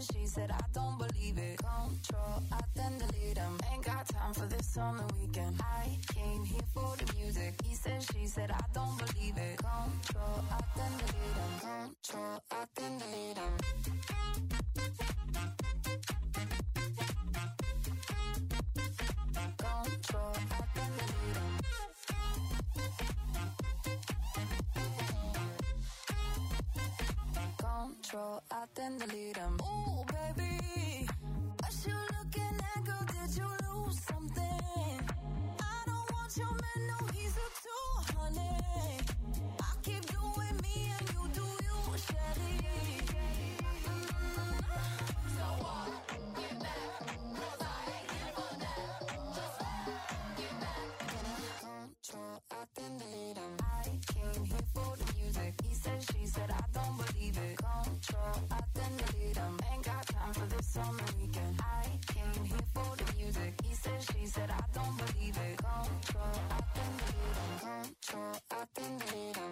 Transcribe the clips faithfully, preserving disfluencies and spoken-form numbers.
she said, I don't believe it. Control, I then delete him. Ain't got time for this on the weekend. I came here for the music. He said, she said, I don't believe it. Control, I then delete him. Control, I then delete him. Control, I then delete him. Control, I then delete him. Ooh, baby, what you looking at, girl? Did you lose something? I don't want your man, no, he's a two honey. I keep doing me and you do you, Shelly. Mm. So what? Get back, 'cause I ain't here for that. Just get back. Control, I then delete him. I came here for the music. He said, she said, I don't believe it. Control, I then delete him. Ain't got time for this on the weekend. I came here for the music. He said, she said, I don't believe it. Control, I then delete him. Control, I then delete him.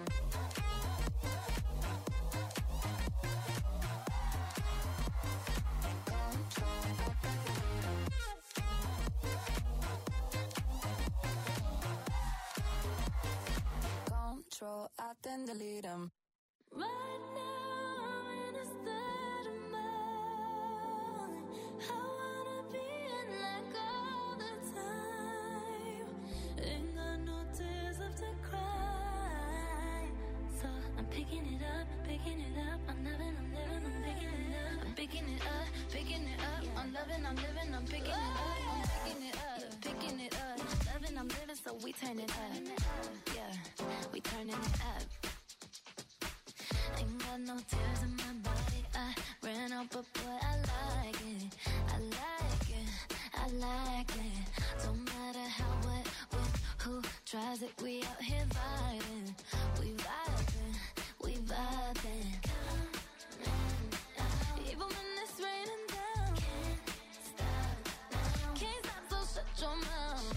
Control, I then delete him. Control, I then delete him. Right now I'm in a state of mind. I wanna be in like all the time. Ain't got no tears left to cry. So I'm picking it up, picking it up. I'm loving, I'm living, I'm picking it up. I'm picking it up, picking it up. I'm loving, I'm living, I'm picking it up. I'm picking it up, picking it up. Loving, I'm living, so we turn it up. Yeah, we turning it up. Ain't got no tears in my body. I ran out, but boy, I like it. I like it. I like it. Don't matter how, what, when, who tries it. We out here vibing. We vibing. We vibing. Even when it's raining down. Can't stop now. Can't stop, so shut your mouth.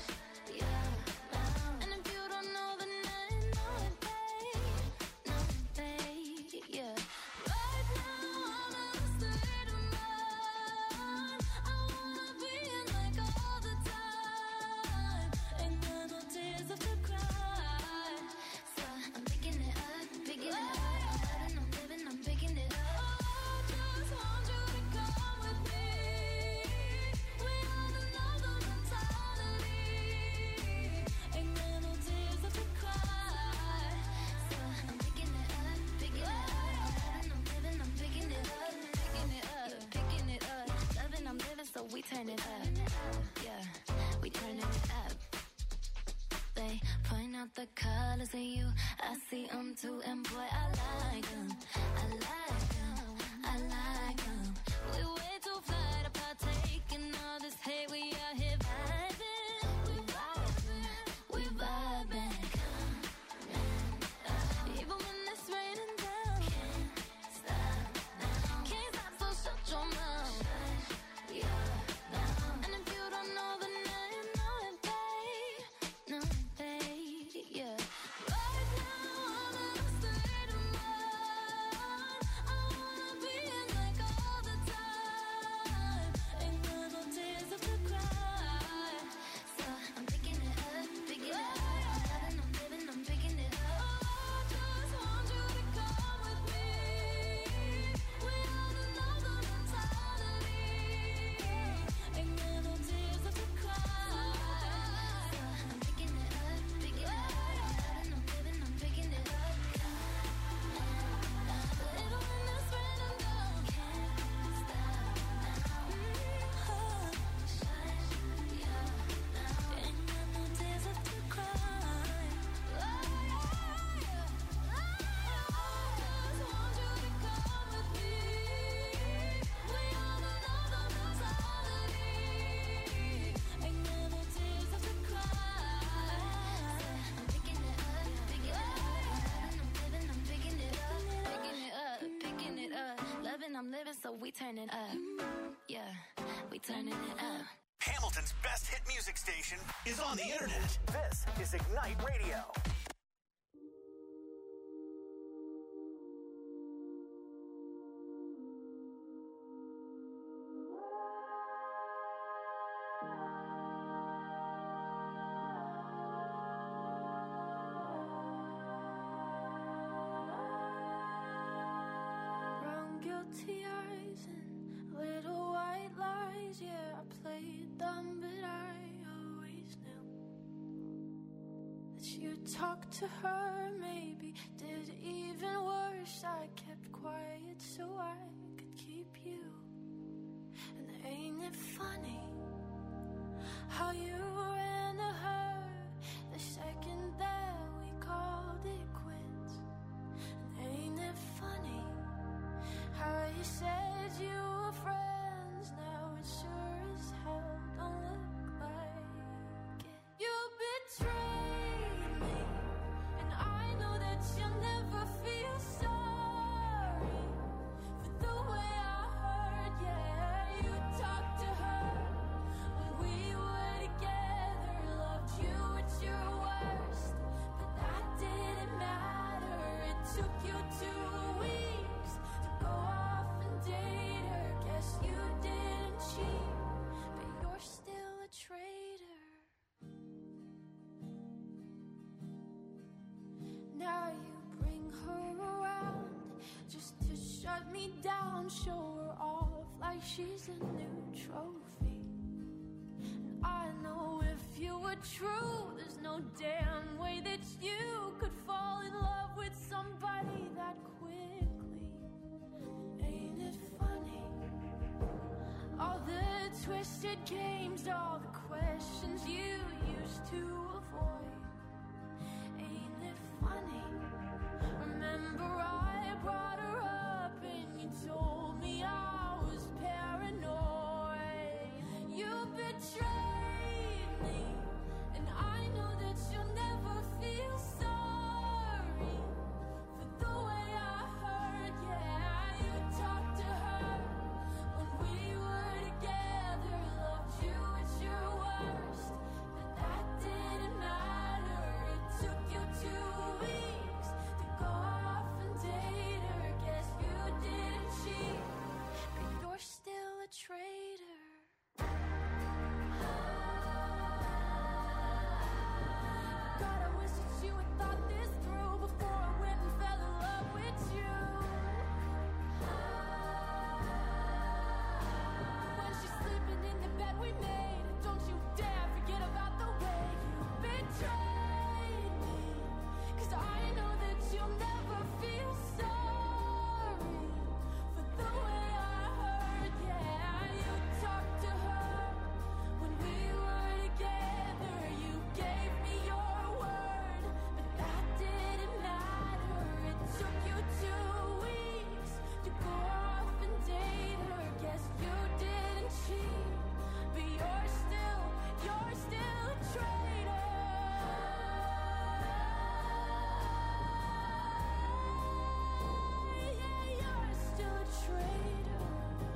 We turn it up, yeah, we turn it up. They point out the colors in you, I see them too, and boy, I like them, I like them, I like them. We way too fly to partake in all this hate, we out here vibing, we vibing, we vibing. Even when it's raining down, can't stop now, can't stop, so shut your mouth. Yeah. I'm living, so we turn it up. Yeah, we turning it up. Hamilton's best hit music station is on the internet. This is Ignite Radio. guilty eyes and little white lies. Yeah, I played dumb, but I always knew that you talked to her, maybe did even worse. I kept quiet so I could keep you. And ain't it funny how you ran to her the second that we called it quits? And ain't it funny how you said you were friends, now it sure as hell don't look like it. You betrayed me, and I know that you'll never feel sorry for the way I heard. Yeah, you talked to her when we were together, loved you at your worst, but that didn't matter. It took you two weeks to go off and date her. Guess you didn't cheat, but you're still a traitor. Now you bring her around just to shut me down, show her off like she's a new trophy. And I know if you were true, there's no damn way that you could fall in love with somebody that quickly. Ain't it funny? All the twisted games, all the questions you used to avoid. Ain't it funny? Remember I brought her up and you told me I was paranoid. You betrayed me, and I know that you'll never feel sorry for the way I heard. Yeah, you talked to her when we were together, loved you at your worst, but that didn't matter. It took you two weeks to go off and date her. Guess you didn't cheat, but you're still a traitor. God, I wish that you had thought this through before I went and fell in love with you. When she's sleeping in the bed we made, don't you dare forget about the way you betrayed me. 'Cause I know that you'll never feel sorry for the way I heard. Yeah, you talked to her when we were together. You gave me your word, but that didn't matter. It took you two weeks to go off and date her. Guess you didn't cheat, but you're still, you're still a traitor. Yeah, you're still a traitor.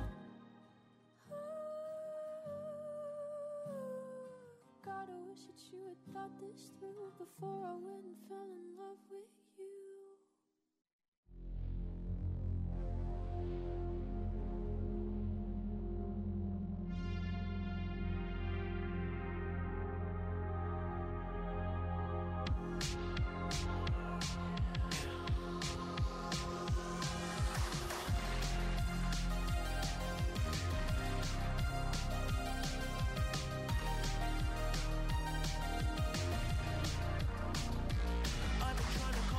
God, I wish that you had thought this through before I went and fell in love with you. I've been trying to call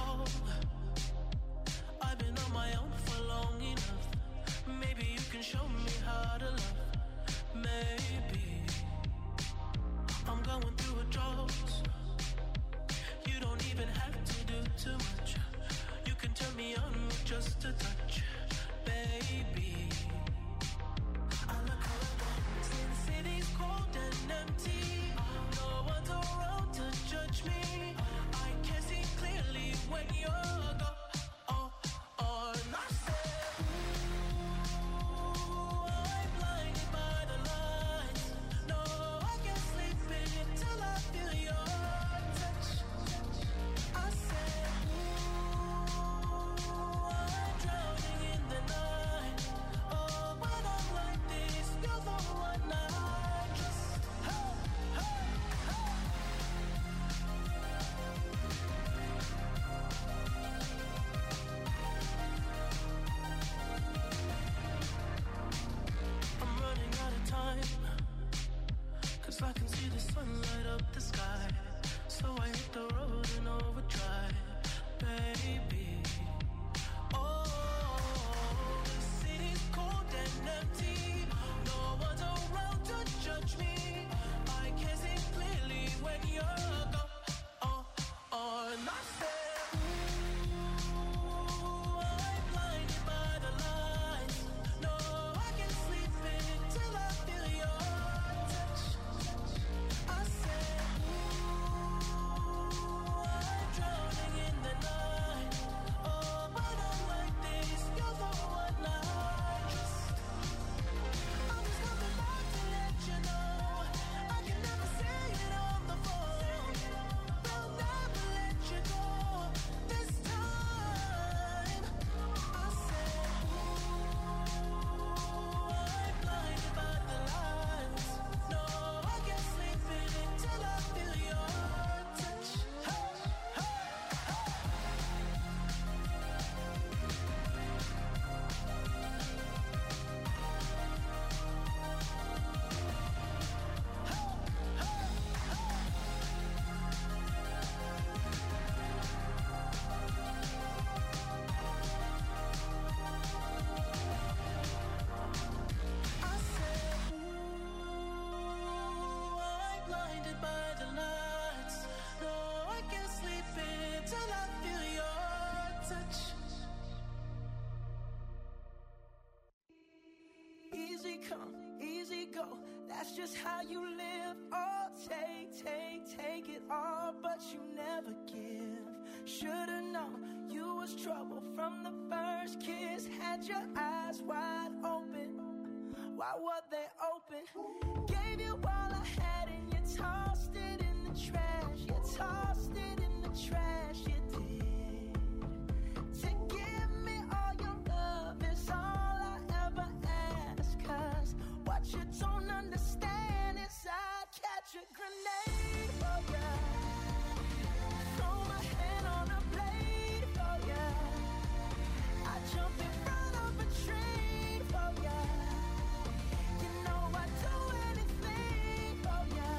that's just how you live. Oh, take, take, take it all, but you never give. Should've known you was trouble from the first kiss. Had your eyes wide open. Why were they open? Gave you all I had and you tossed it in the trash. You tossed it in the trash, you did. To give me all your love is all I ever ask. Cause what you don't understand is I'd catch a grenade for ya. Throw my hand on a blade for ya. I'd jump in front of a train for ya. You know I'd do anything for ya.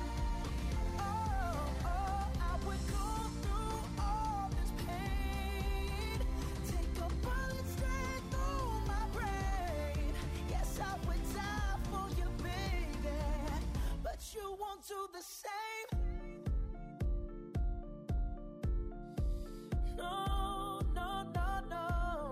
Oh, oh, I would go through all this pain. Take a bullet straight through my brain. Yes, I would die for you, baby. But you won't do the same. No, no, no, no.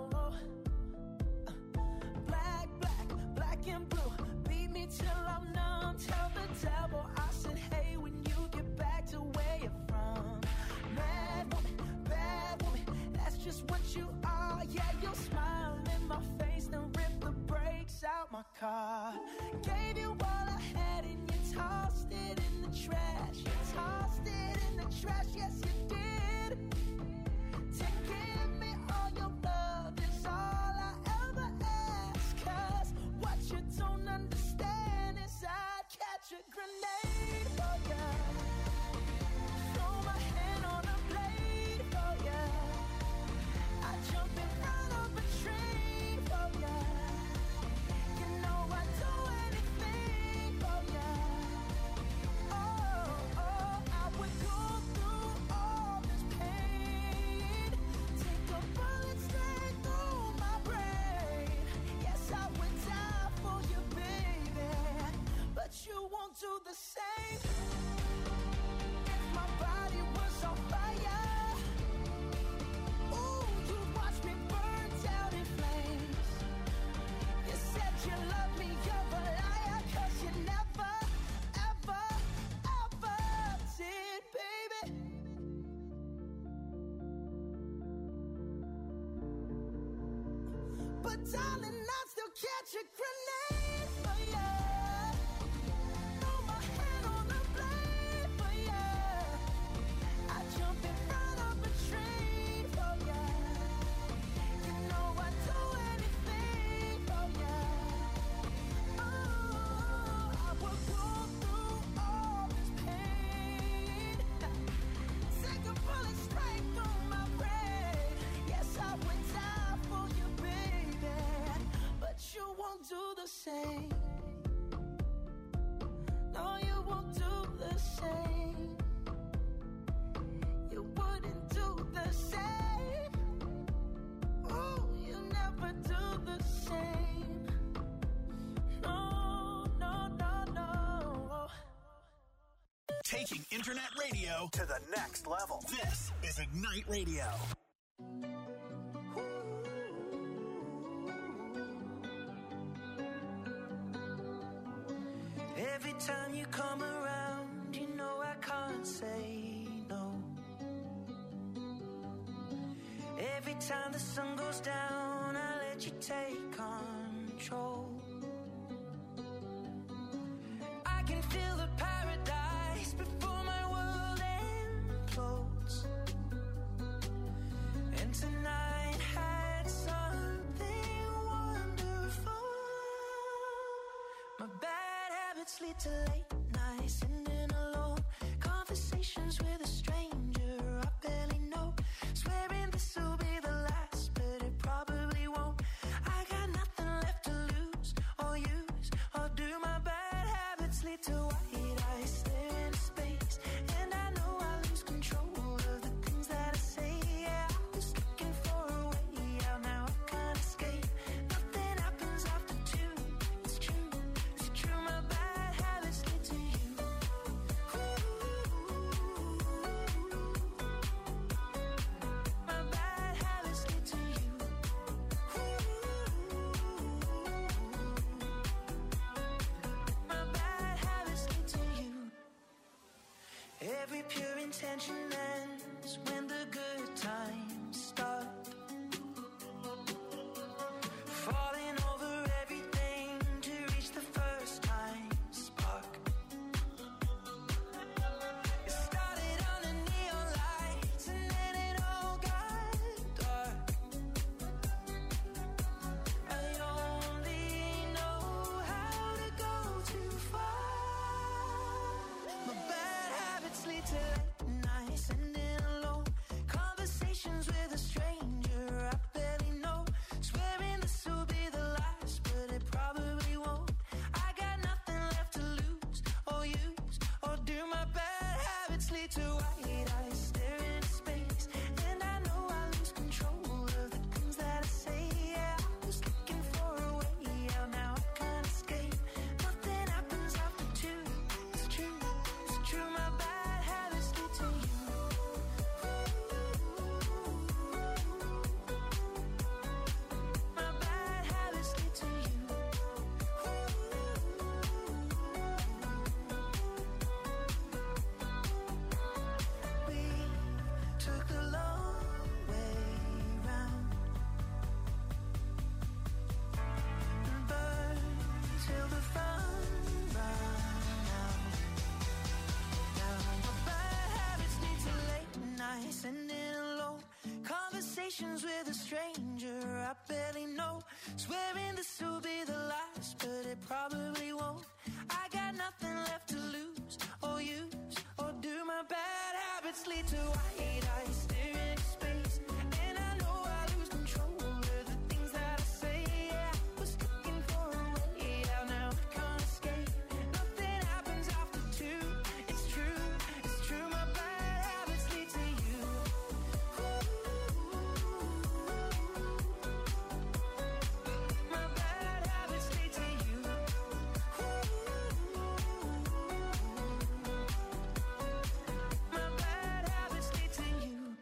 Black, black, black and blue. Beat me till I'm numb. Tell the devil I said, hey, when you get back to where you're from. Mad woman, bad woman, that's just what you are. Yeah, you'll smile in my face, then rip the brakes out my car. Gave you all I had and you tossed it in the trash. You tossed it in the trash, yes you did. To give me all your love is all I ever ask. Cause what you don't understand is I'd catch a grenade for ya. Throw my hand on a blade for ya. I'd jump in front of a train for ya. You know I'd do anything for ya. Oh, oh, I would go through all this pain. Take a bullet straight through my brain. Yes, I would die for you, baby. But you won't do the same. If my body was on fire, ooh, you'd watch me burn down in flames. You said you loved me, you're a liar. Cause you never, ever, ever did, baby. But darling, I'd still catch a grenade for ya. Throw my hand on a blade for ya. I'd jump in front of a train for ya. You know I'd do anything for ya. Oh, I would go through all this pain. Take a bullet straight through my brain. Yes, I would die for you, baby. But you won't do the same. No, you won't do the same. You wouldn't do the same. Oh, you never do the same. No, no, no, no. Taking internet radio to the next level. This is Ignite Radio. Every time you come around, you know I can't say no. Every time the sun goes down, I let you take control. I can feel the paradise before my world implodes. And tonight had something wonderful. My bad habits lead to late nights, sitting alone. Conversations with a stranger I barely know. Swearing this will be the last, but it probably won't. I got nothing left to lose or use or do. My bad habits lead to white eyes staring into space. And I know I lose control of the things that I say. Yeah, I was looking for a way out, now I can't escape. Nothing happens after two. It's true, it's true. My bad habits lead to you. My bad habits lead to you. My bad tension ends when the good times start. Falling over everything to reach the first time spark. It started under neon lights and then it all got dark. I only know how to go too far. My bad habits lead to late nights and in alone conversations with a stranger I barely know. Swearing this will be the last, but it probably won't. I got nothing left to lose or use or do. My bad habits lead to white eyes staring into space, and I know I lose control of the things that I say. Yeah, I was looking for a way out, now I can't escape. Nothing happens after two. It's true, it's true. My bad habits lead to you. My bad habits lead to you. We took the long way round and burned till the fun ran out. Now my bad habits lead to late nights and in alone conversations with a stranger I barely know. Swearing this will be the last, but it probably won't. I got nothing left to lose or use or do. My bad habits lead to white eyes staring into space, and I know I lose control of the things that I say. Yeah, I was looking for a way out, now I can't escape. Nothing happens after two. It's true, it's true. My bad habits lead to you. My bad habits lead to you. My bad habits lead to you.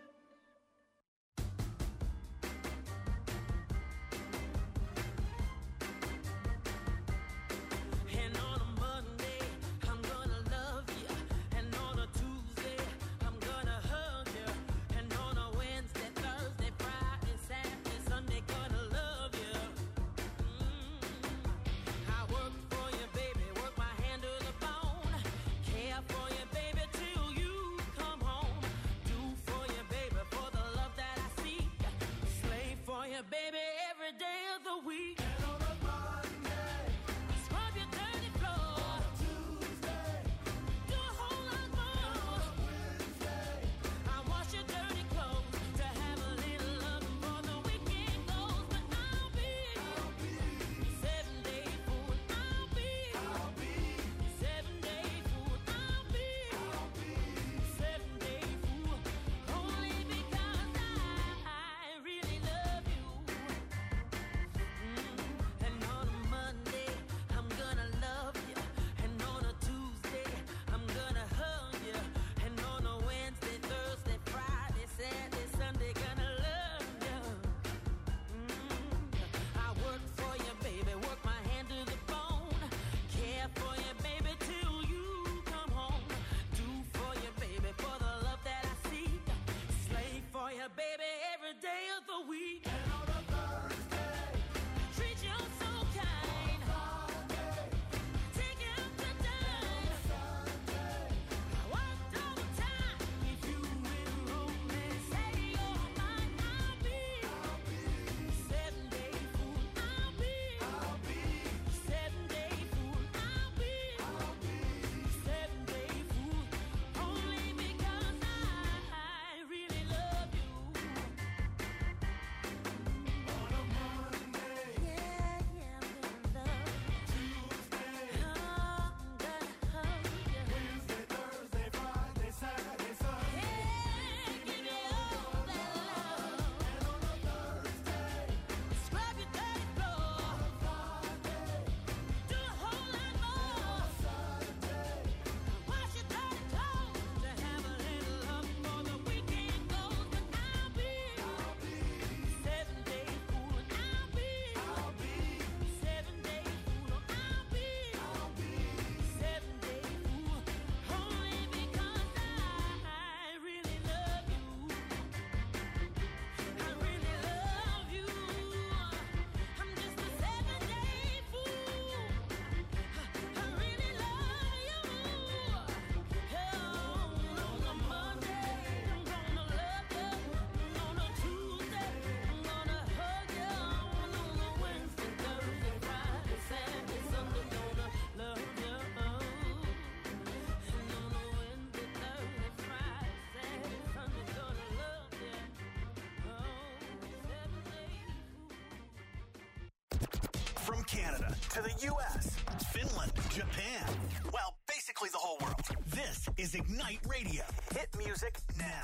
And on a Monday, I'm gonna love you. And on a Tuesday, I'm gonna hug you. And on a Wednesday, Thursday, Friday, Saturday, Sunday, gonna love you. Mm. I work for you, baby, work my hand to the bone. Care for you, baby, till you come home. Do for you, baby, for the love that I seek. Slave for you, baby, every day of the week. And on a Monday, scrub your dirty floor. On a Tuesday, do a whole lot more. And on a Wednesday, I wash your dirty clothes to have a little love before the weekend goes. But I'll be, I'll be seven day fool. I'll be, I'll be seven day fool. I'll be, I'll be seven day fool. Only because I, I really love you. Mm. Canada to the U S, Finland, Japan. Well, basically the whole world. This is Ignite Radio. Hit music now.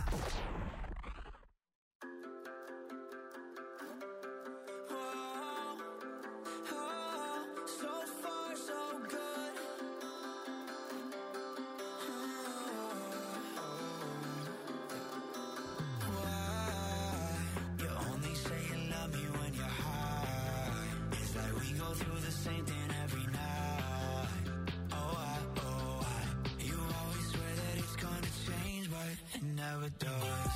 Never does.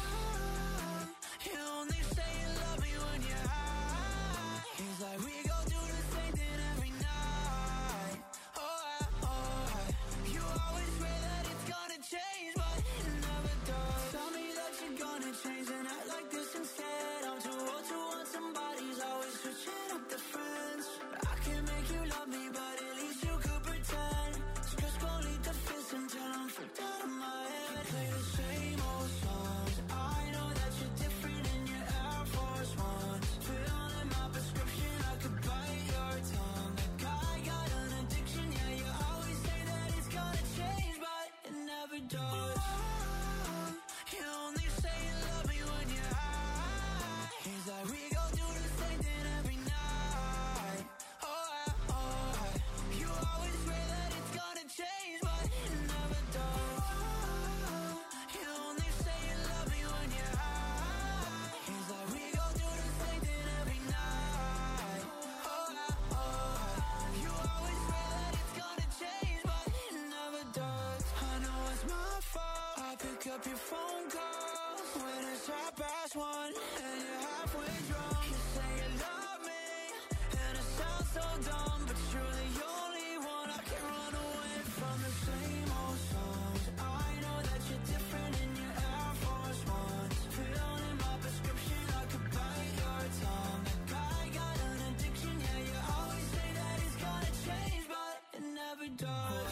You only say you love me when you're high. It's like we go through the same thing every night. Oh, I, oh, I. You always swear that it's gonna change, but it never does. Tell me that you're gonna change and act like this instead. I'm too old to want somebody's always switching up the friends. I can't make you love me, but at least you could pretend. So just go lead the fist until I'm freaked out of my head. Play the same old songs. I know that you're different in your Air Force Ones. Filling my prescription, I could bite your tongue. That guy got an addiction, yeah, you always say that it's gonna change, but it never does. You only say you love me when you're high. It's like we go through the same thing every night. Oh, I, oh, I. You always swear that it's gonna change, but it never does. You only say you love me when you're high. It's like we go through the same thing every night. Oh, I, oh, I. You always swear that it's gonna change, but it never does. I know it's my fault. I pick up your phone calls when it's half past one and you're halfway drunk. You say you love me and it sounds so dumb, but you're the only one I can run away from. The same old songs. I know that you're different in your Air Force Ones. Filling my prescription, I could bite your tongue. That guy got an addiction, yeah, you always say that it's gonna change, but it never does.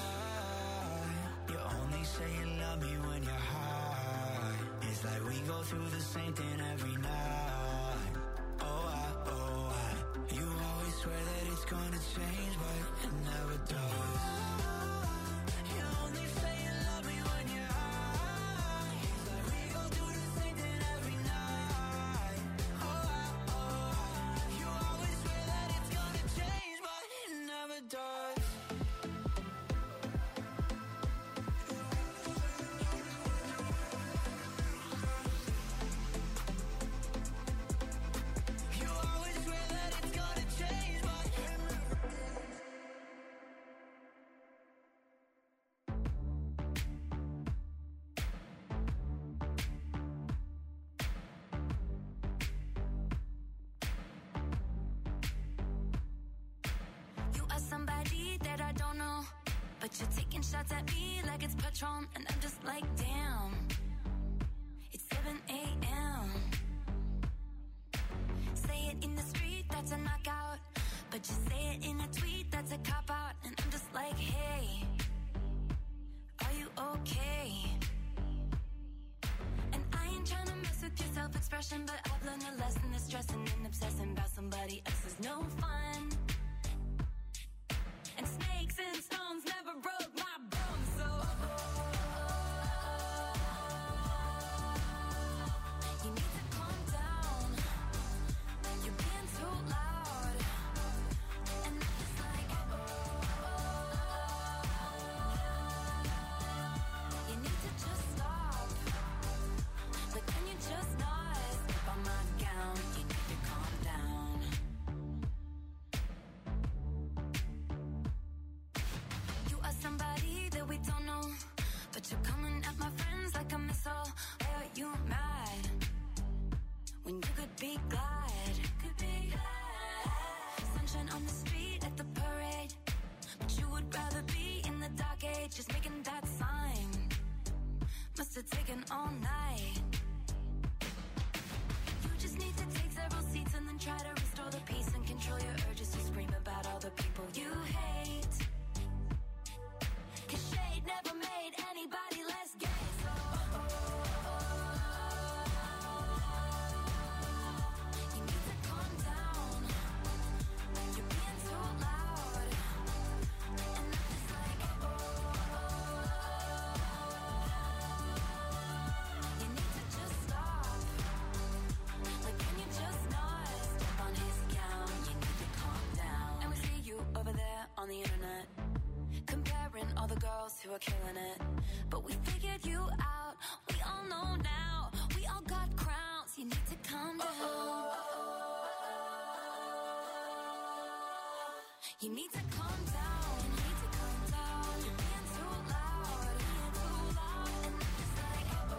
You only say you love me when you're high. It's like we go through the same thing every night. Oh, I, oh, I. You always swear that it's gonna change, but it never does. You only say you love me when you're high. It's like we go through the same thing every night. Oh, I, oh, I. You always swear that it's gonna change, but it never does. You always swear that it's gonna change, but You are somebody that I don't know, but you're taking shots at me like it's Patron, and I'm just like, damn. It's seven a.m. Say it in the street, that's a knockout, but you say it in a tweet, that's a cop-out, and I'm just like, hey, are you okay? And I ain't trying to mess with your self-expression, but I've learned a lesson that stressing and obsessing about somebody else is no fun. And snakes and stones never broke my bones, so you need to calm down. You're being too loud, and I'm just like, you need to just stop. But can you just not step on my gown? You need to calm down. two are killing it. But we figured you out, we all know now. We all got crowns, you need to calm down. You need to calm down, you need to calm down. You're being too loud, being too loud. And then it's like, oh,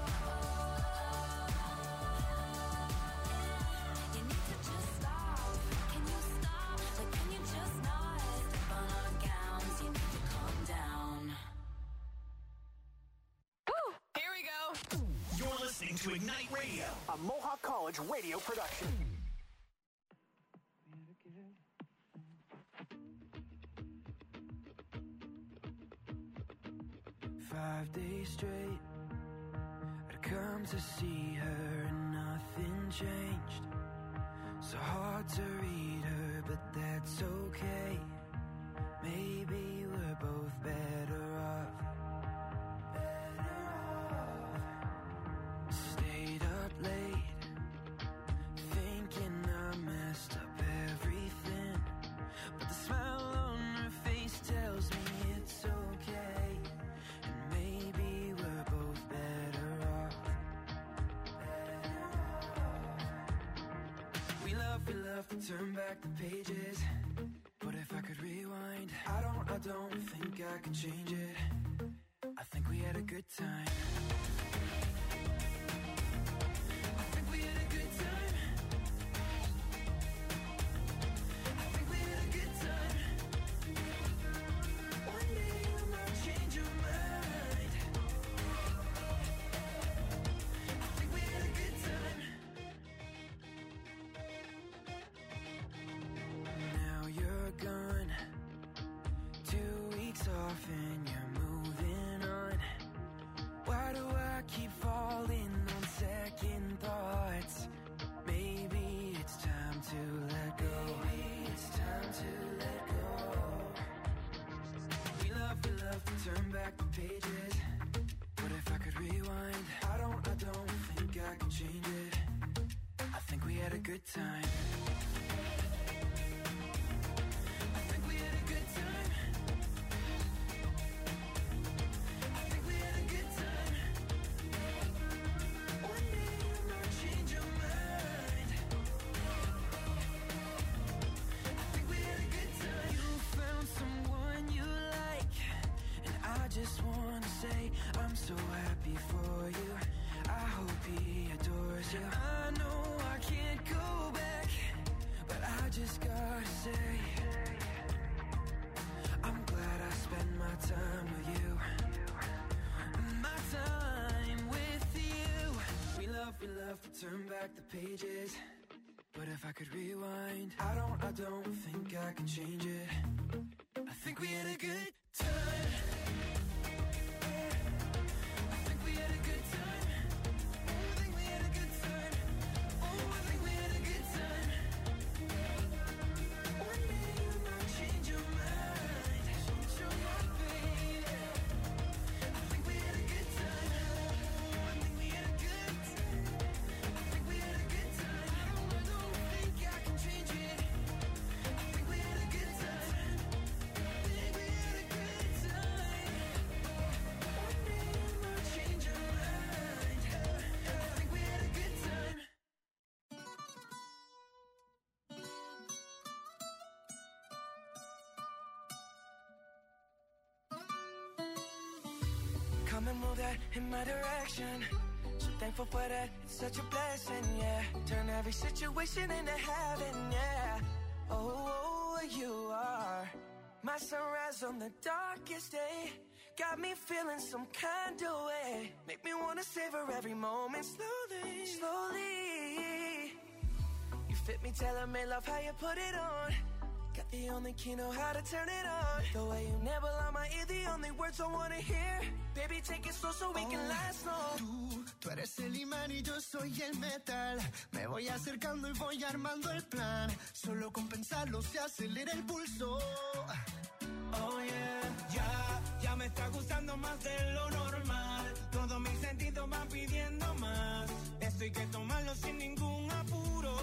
you need to just stop. Can you stop? Like, can you just not step on our gowns? You need to calm down. Woo! Here we go. You're listening to Ignite Radio, a Mohawk College radio production. Five days straight, I'd come to see her and nothing changed. So hard to read her, but that's okay. Maybe we're both better off. Better off. Stayed up late, thinking I messed up everything. But the smile on her face tells me it's okay. And maybe we're both better off. Better off. We love, we love to turn back the pages. But if I could rewind, I don't, I don't think I could change it. I think we had a good time. I think we had a good time. I think we had a good time. One day you might change your mind. I think we had a good time. Now you're gone, two weeks off and you're moving on. Why do I keep falling on second thoughts? Maybe it's time to let go. Maybe it's time to let go. We love, we love to turn back the pages. But if I could rewind, I don't, I don't think I could change it. I think we had a good time. I think we had a good time. I think we had a good time. One day you might change your mind. I think we had a good time. You found someone you like, and I just wanna say I'm so happy for you. I hope he adores you. I know I can't go back, but I just gotta say I'm glad I spent my time with you. My time with you. We love, we love to turn back the pages. But if I could rewind, I don't, I don't think I can change it. I think we had a good time. I think we had a good time. Oh, I think we had a good time. Oh, I think we had a good time. One day you might change your mind. Change your mind, baby. I think we had a good time. Oh, I think we had a good time. I think we had a good time. I don't, I don't think I can change it. I think we had a good time. I think we had a good time. One day you might change your mind. I think we had a good time. Come and move that in my direction. So thankful for that, it's such a blessing, yeah. Turn every situation into heaven, yeah. Oh, you are my sunrise on the darkest day. Got me feeling some kind of way. Make me wanna savor every moment slowly, slowly. You fit me, tailor-made, love how you put it on. Got the only key, know how to turn it on. The way you never lie my ear, the only words I wanna hear. Baby, take it slow so we can last long. Tú, tú eres el imán y yo soy el metal. Me voy acercando y voy armando el plan. Solo con pensarlo se acelera el pulso. Oh yeah, ya, ya me está gustando más de lo normal. Todos mis sentidos van pidiendo más. Esto hay que tomarlo sin ningún apuro.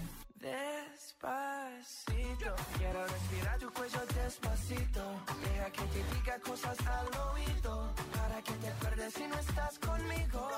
Despacito, quiero respirar tu cuello despacito. Deja que te diga cosas al oído, para que te acuerdes si no estás conmigo.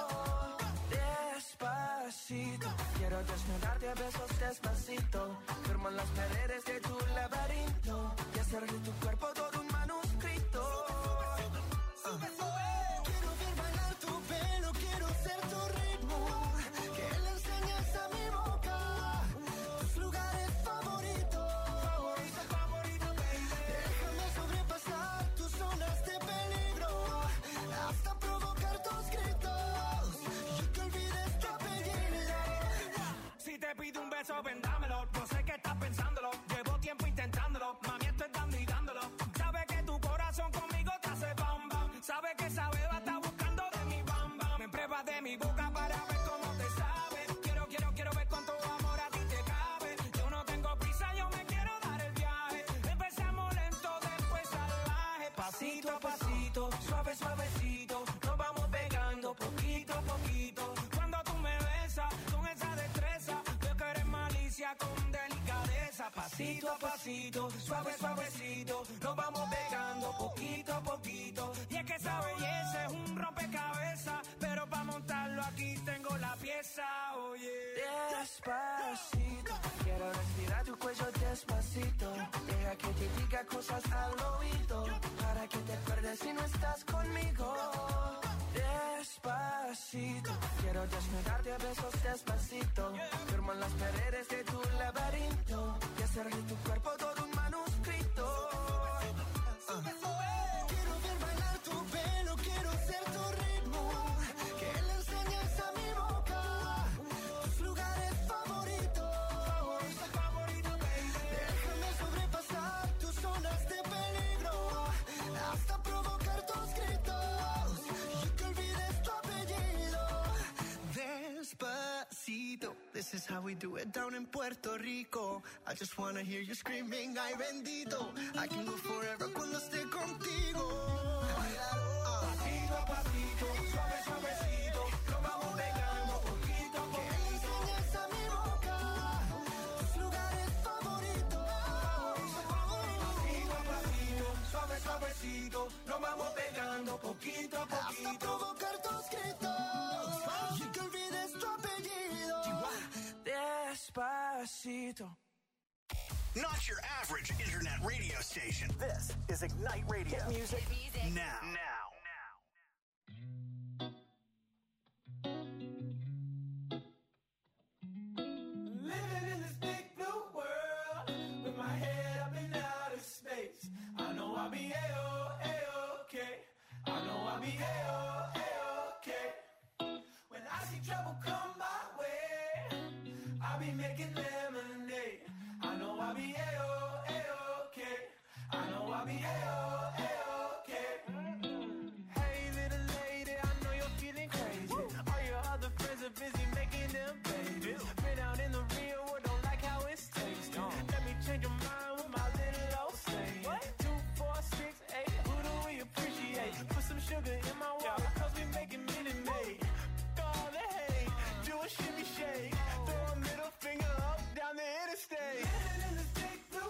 Despacito, quiero desnudarte a besos despacito, firmo en las paredes de tu laberinto y hacer de tu cuerpo todo un manuscrito. Uh. Quiero ver bailar tu pelo, quiero ser tu ritmo, que le enseñes a mi boca tus lugares favoritos. Favorito, favorito, baby. Déjame sobrepasar tus zonas de peligro, hasta provocar tus gritos y que olvides tu apellido. Si te pido un beso, vendámelo. No sé qué estás pensándolo. Llevo tiempo intentándolo. Mami, estoy dando y dándolo. Sabe que tu corazón conmigo te hace bam bam. Sabe que esa beba está buscando de mi bam bam. Me pruebas de mi boca para ver cómo te sabe. Quiero, quiero, quiero ver cuánto amor a ti te cabe. Yo no tengo prisa, yo me quiero dar el viaje. Empezamos lento, después salvaje. Pasito a pasito, suave, suavecito. Nos vamos pegando poquito a poquito. Cuando tú me besas con esa destreza, veo que eres malicia con delicadeza. Pasito a pasito, suave, suavecito. Nos vamos pegando poquito a poquito. Y es que esa belleza es un rompecabezas, pero para montarlo aquí tengo la pieza, oye. Despacito, quiero respirar tu cuello despacito. Deja que te diga cosas al oído, para que te acuerdes si no estás conmigo. Despacito, quiero desnudarte a besos despacito, firmo en las paredes de tu laberinto y hacer de tu cuerpo todo un manuscrito. Uh. Quiero ver bailar tu pelo, quiero ser tu ritmo, que le enseñes a mi boca tus lugares favoritos. Favorito, favorito, baby. Déjame sobrepasar tus zonas de peligro, hasta provocar tus gritos y que olvides tu apellido. Despacito, this is how we do it down in Puerto Rico. I just wanna hear you screaming, ay bendito. I can go forever cuando esté contigo. Pasito a pasito, suave, suavecito. Nos vamos pegando poquito a Que poquito. le enseñes a mi boca tus lugares favoritos. Pasito a pasito, suave, suavecito. Nos vamos pegando poquito a Hasta poquito. provocar tus gritos y que olvides tu apellido. Despacito. Not your average internet radio station. This is Ignite Radio. Hit music now. Now. Living in this big blue world with my head up in outer space. I know I'll be A-O, A-okay. I know I'll be A-O, A-okay. When I see trouble come my way, I'll be making lemonade. I know I'll be A-O, A-okay. I know I'll be A-O, A-okay. Hey little lady, I know you're feeling crazy. All your other friends are busy making them babies. Been out in the real world, don't like how it's tasting. Let me change your mind with my little old saying. Two, four, six, eight, who do we appreciate? Put some sugar in my water, cause we making Minute Maid. All the hate, do a shimmy shake. Throw a middle finger up down the interstate. Living in this big blue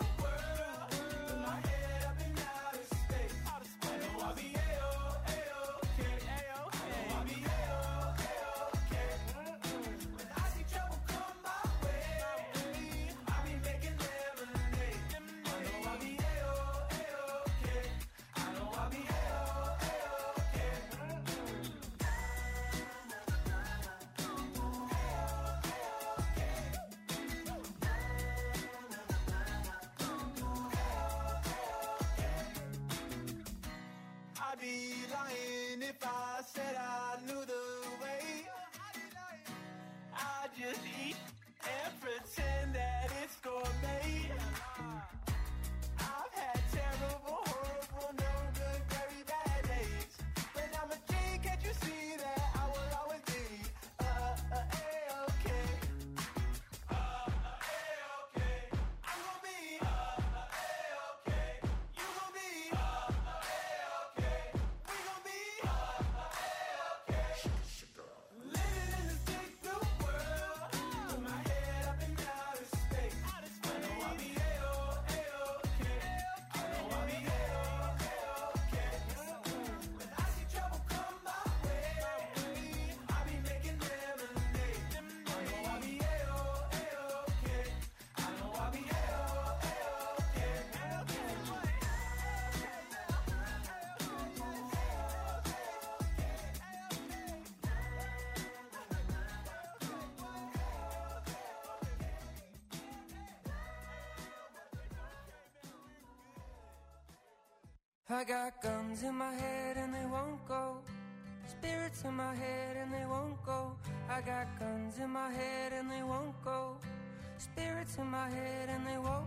I got guns in my head and they won't go. Spirits in my head and they won't go. I got guns in my head and they won't go. Spirits in my head and they won't.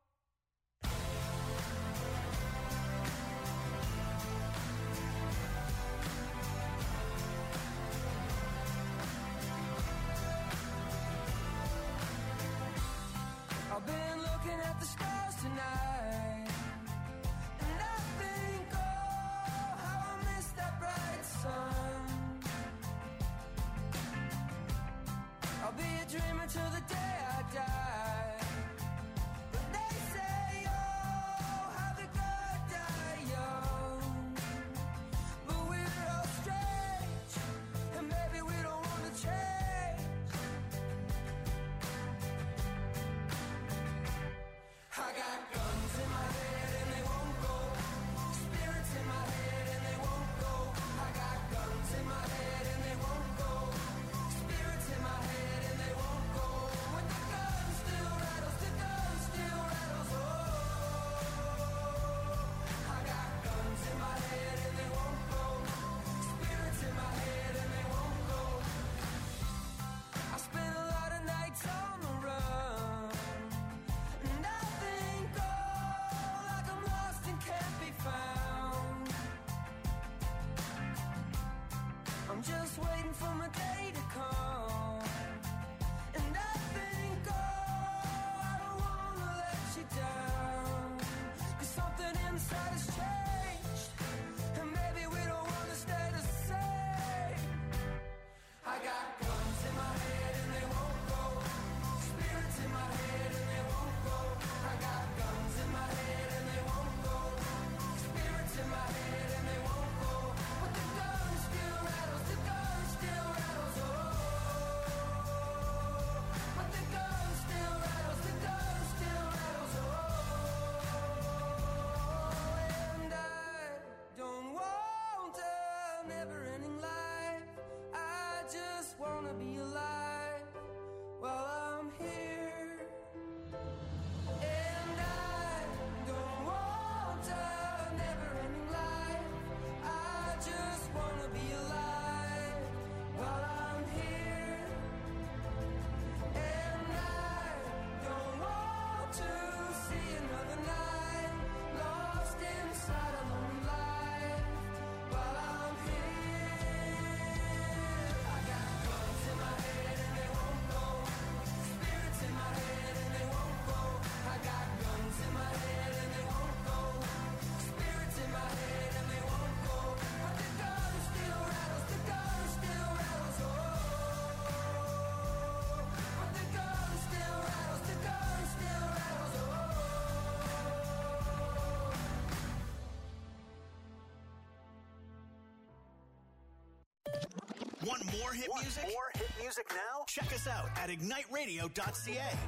I've been looking at the stars tonight, and I think, oh, how I miss that bright sun. I'll be a dreamer till the day I die. But they say, oh, how the good die young. But we're all strange, and maybe we don't want to change. I got guns in my head and they won't go. Spirits in my head and they won't go. I got guns in my head and they won't go. Spirits in my head and they won't go. When the gun still rattles, the gun still rattles. Oh, I got guns in my head and they won't go. Spirits in my head and they won't go. I spent a lot of nights on the run, and I think, oh, like I'm lost and can't be found. I'm just waiting for my day to come, and I think, oh, I don't wanna let you down, 'cause something inside has changed, and maybe we don't wanna stay the same. I got guns in my head and they won't go. Spirits in my head and they won't go. I got guns in my head and they won't go. Spirits in my head and they won't go. But the gun still rattles, the gun still rattles, oh. But the gun still rattles, the gun still rattles, oh. And I don't want a never-ending life. I just wanna be alive while I'm here. And I don't want a never-ending life. I just wanna be alive while I'm here. And I don't want to see another night lost inside a lonely life while I'm here. I got guns in my head and they won't go. Spirits in my head and they won't go. I got guns in my head and they won't go. Spirits in my head and they won't go. But the gun still rattles, the gun still rattles, oh. But the gun still rattles, the gun still rattles, oh. Want more hit Want music? more hit music now? Check us out at ignite radio dot c a.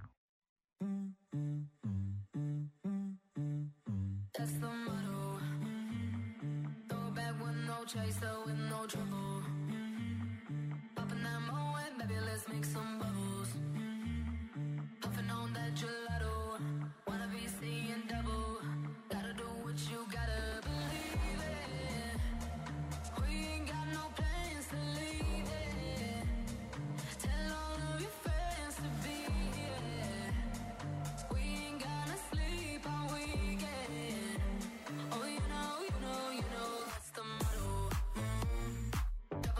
That's the motto. Throw it back with no chaser, with no trouble. Popping that Moet, baby, let's make some bubbles. Puffing on that gelato. Wanna be seeing double. Gotta do what you gotta believe it. We ain't got no plans to leave it. Tell all of your friends to be here. We ain't gonna sleep all weekend. Oh, you know, you know, you know that's the motto. Mm.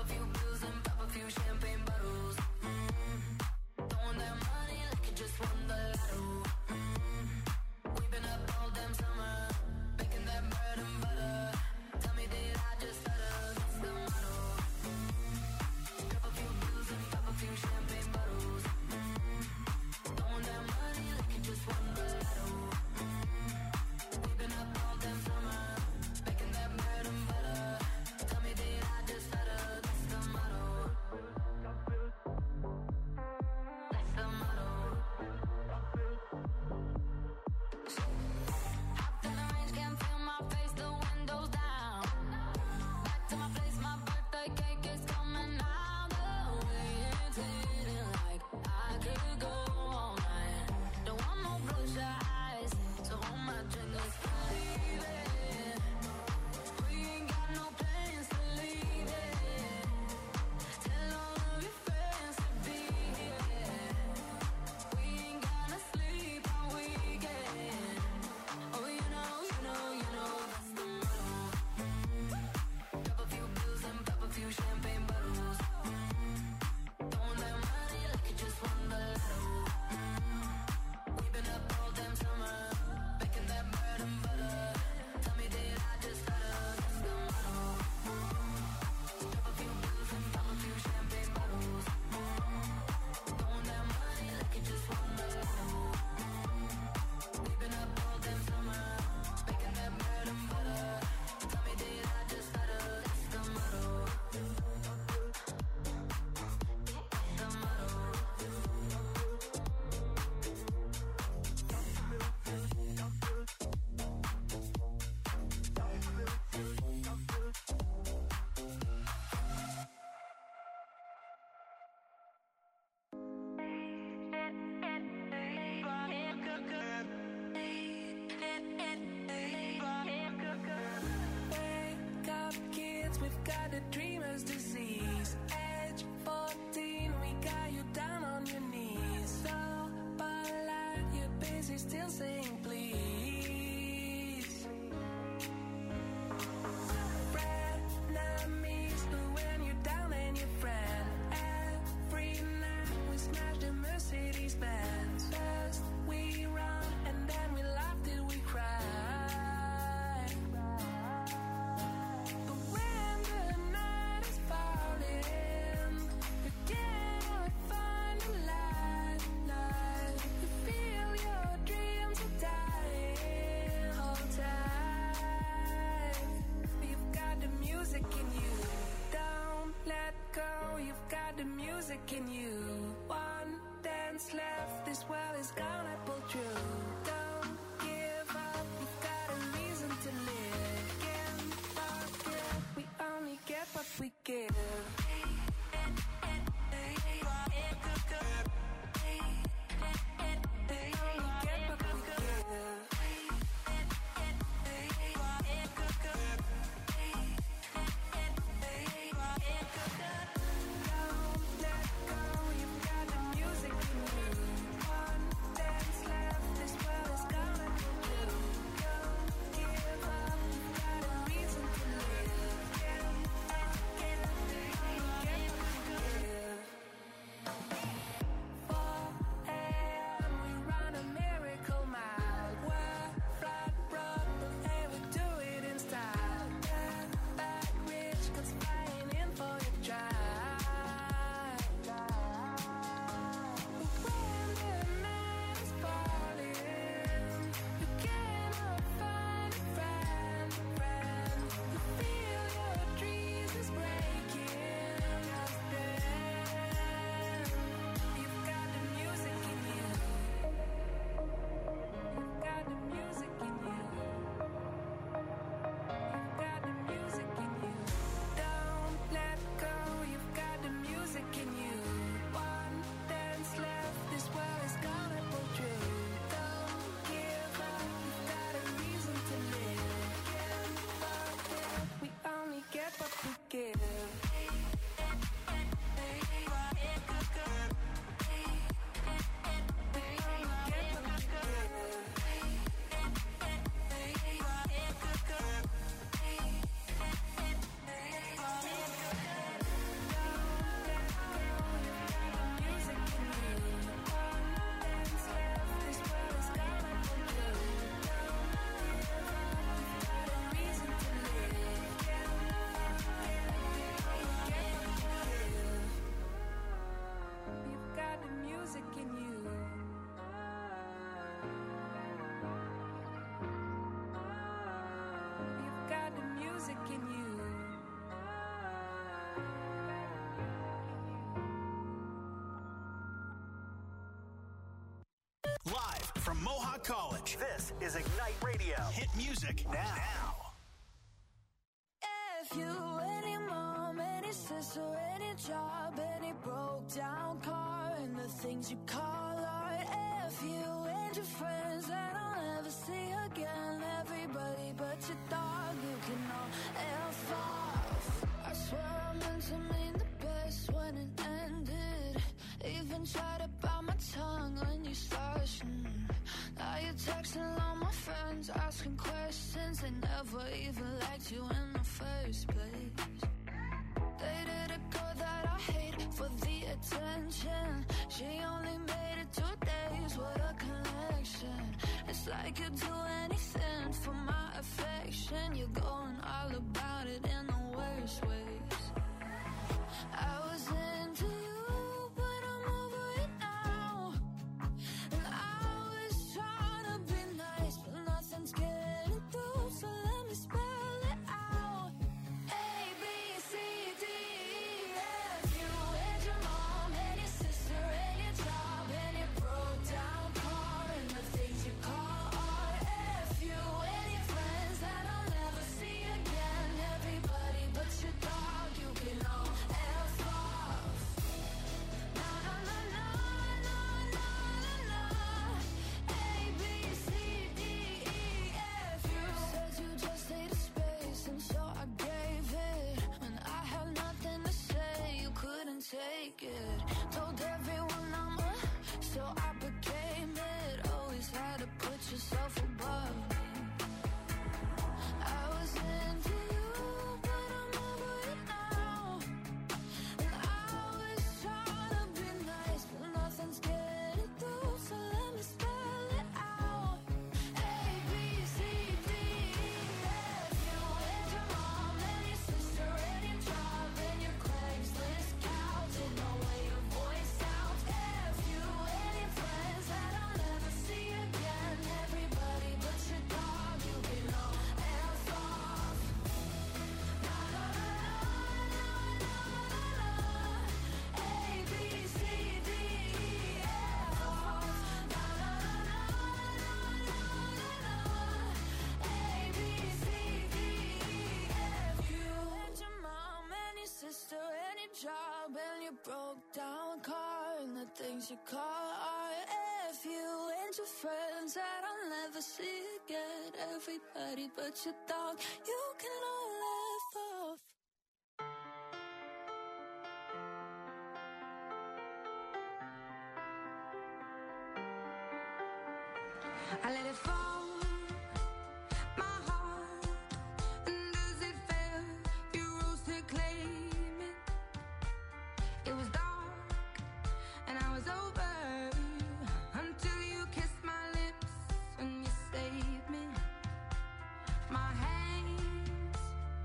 heads, we've got a dreamer's disease. Age fourteen, we got you down on your knees. So polite, you're busy still saying please. Frenemies, but when you're down and your friend. Every night we smash the Mercedes Benz. First we run and then we laugh till we cry. But when the night is falling, you cannot find a light, light. You feel your dreams are dying. Hold tight. You've got the music in you. Don't let go. You've got the music in you. One dance left. This world is gonna pull through. Don't give up. You've got a reason to live. Can't forget. We only get what we give. Live from Mohawk College, this is Ignite Radio. Hit music now. If you, any mom, any sister, any job, any broke down car, and the things you call art. If you and your friends that I'll never see again, everybody but your dog, you can all F off. I swear I meant to mean the best when it ended. Even tried to bite my tongue when you started. Mm. Now you're texting all my friends, asking questions. They never even liked you in the first place. Dated a girl that I hate for the attention. She only made it two days, what a connection. It's like you'd do anything for my affection. You're going all about it in the worst ways. I was into you, but I'm over it now. And I was trying to be nice, but nothing's getting through, so let me spell it out. A, B, C, D, E, F. You and your mom and your sister and your job and your broke down car and the things you call art. F you and your friends that I'll never see put yourself above me. I was into you, but I'm over it now. And I was trying to be nice, but nothing's getting through, so let me spell it out. A, B, C, D, E, F, you and your mom and your sister and your job and your Craigslist couch and the way your voice sounds. F, you and your friends that I'll never see again. Everybody but your dog, you can all F off. Na na na na na na na. A, B, C, D, E, F off. Na na na na na na na. A, B, C, D, E, F. You and your mom and your sister and your job and your broke down car and the things you call art. F you and your friends that I'll never see again. Everybody but your dog, you can all F off. I let it fall, my heart, and as it fell, you rose to claim it. It was dark, and I was over, until you kissed my lips and you saved me. My hands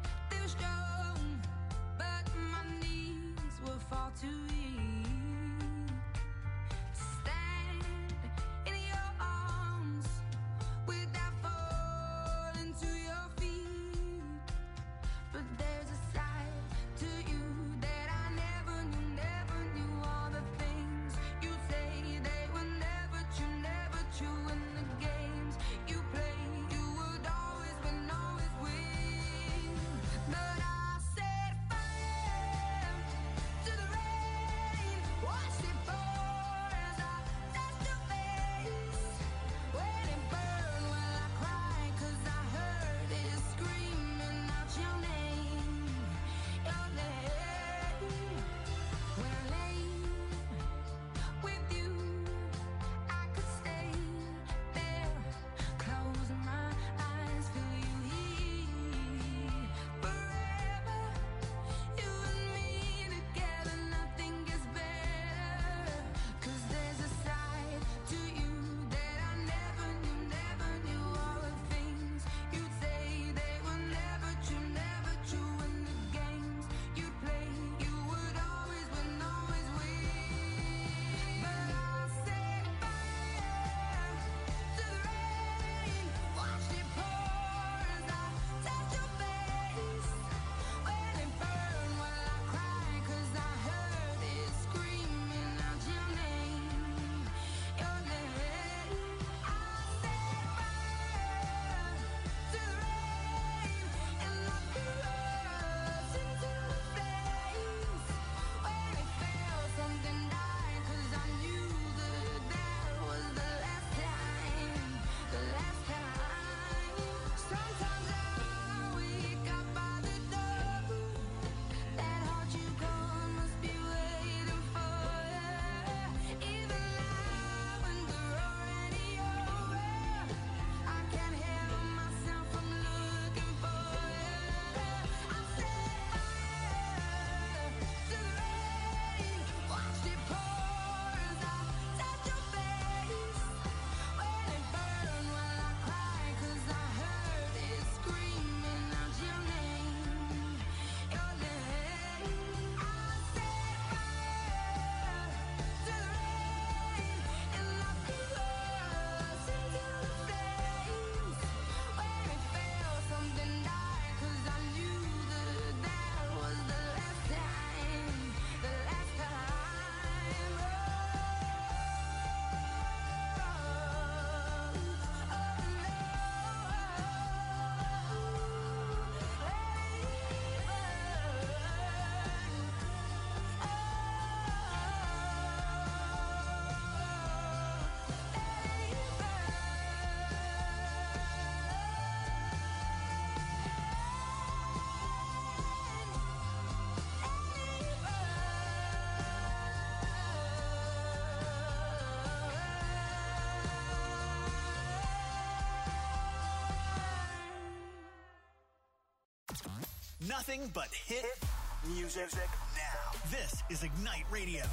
Nothing but hit music now. This is Ignite Radio.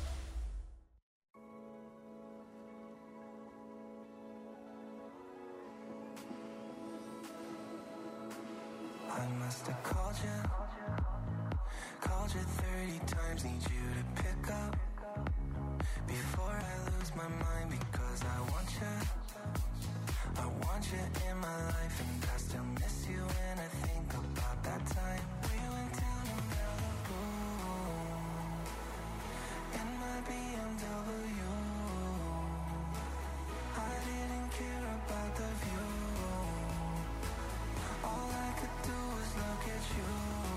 I must have called you, called you thirty times, need you to pick up before I lose my mind, because I want you, I want you in my life, and I still miss you when I think about that time we went down to Malibu in my B M W. I didn't care about the view, all I could do was look at you.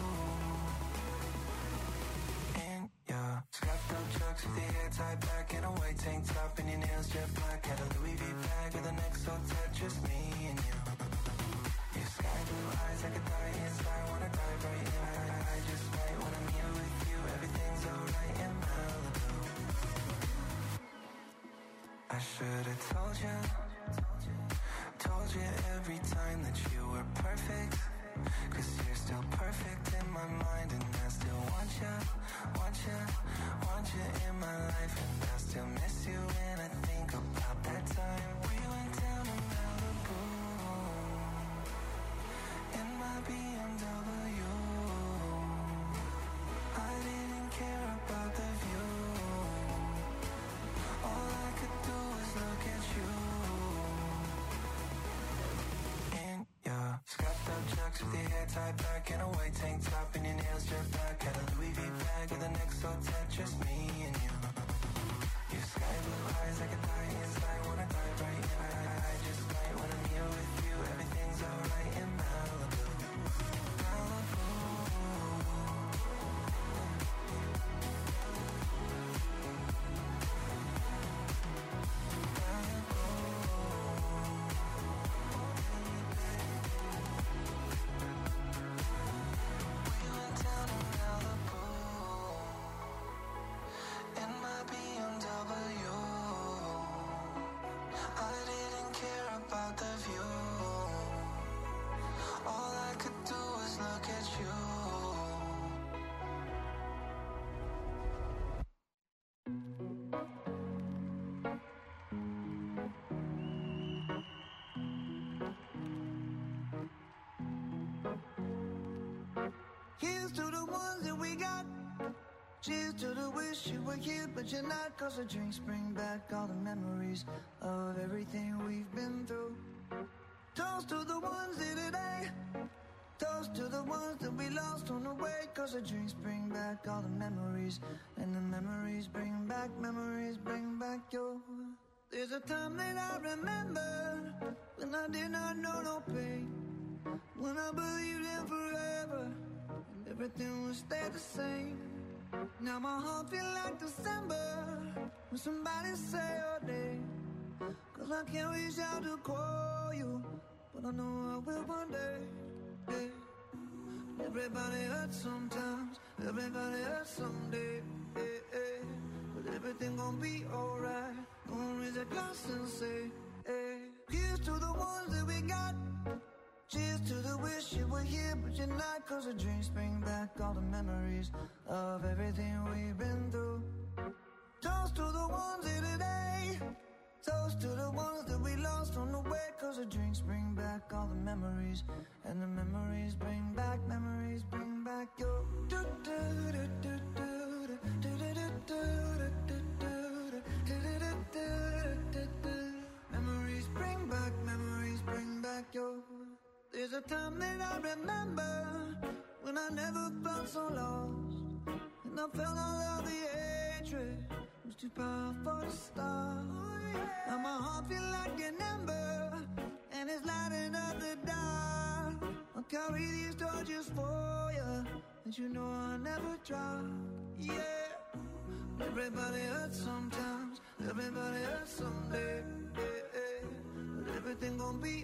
In your strapped up trucks with your hair tied back in a white tank top and your nails jet black, had a Louis V bag with the next so tight, just me and you. Your sky blue eyes, I could die inside, wanna dive right in. I, I just might when I'm here with you, everything's alright in Malibu. I should've told you, told you every time that you were perfect, cause you're still perfect in my mind, and I still want you, want you, want you in my life, and I still miss you when I think about that time we went down to Malibu in my B M W. I didn't care about the view, all I could do was look at you. In your strapped up chucks with your hair tied back in a white tank top and your nails jet black, had a Louis V bag with the next so tight, just me and you. Your sky blue eyes, I could die inside, wanna dive right in. I, I, I just might when I'm here with you, everything's alright in Malibu. Malibu. Here's to the ones that we got. Cheers to the wish you were here, but you're not. Cause the drinks bring back all the memories of everything we've been through. Toast to the ones here today. Toast to the ones that we lost on the way. Cause the drinks bring back all the memories, and the memories bring back, memories bring back your. There's a time that I remember when I did not know no pain, when I believed in forever and everything would stay the same. Now my heart feel like December when somebody say your name. Cause I can't reach out to call you, but I know I will one day. Yeah. Everybody hurts sometimes, everybody hurts someday. Yeah, yeah. But everything gon' be alright. Gonna raise a glass and say, hey. Here's to the ones that we got. Cheers to the wish you were here, but you're not. Cause the drinks bring back all the memories of everything we've been through. Toast to the ones here today. Toast to the ones that we lost on the way. Cause the drinks bring back all the memories, and the memories bring back, memories bring back your. Memories bring back, memories bring back your. There's a time that I remember when I never felt so lost, and I felt all of the hatred was too powerful to stop. Now my heart feel like an ember, and it's lighting up the dark. I'll carry these torches for you, and you know I'll never drop. Yeah. Everybody hurts sometimes, everybody hurts someday. Yeah, yeah. But everything gon' be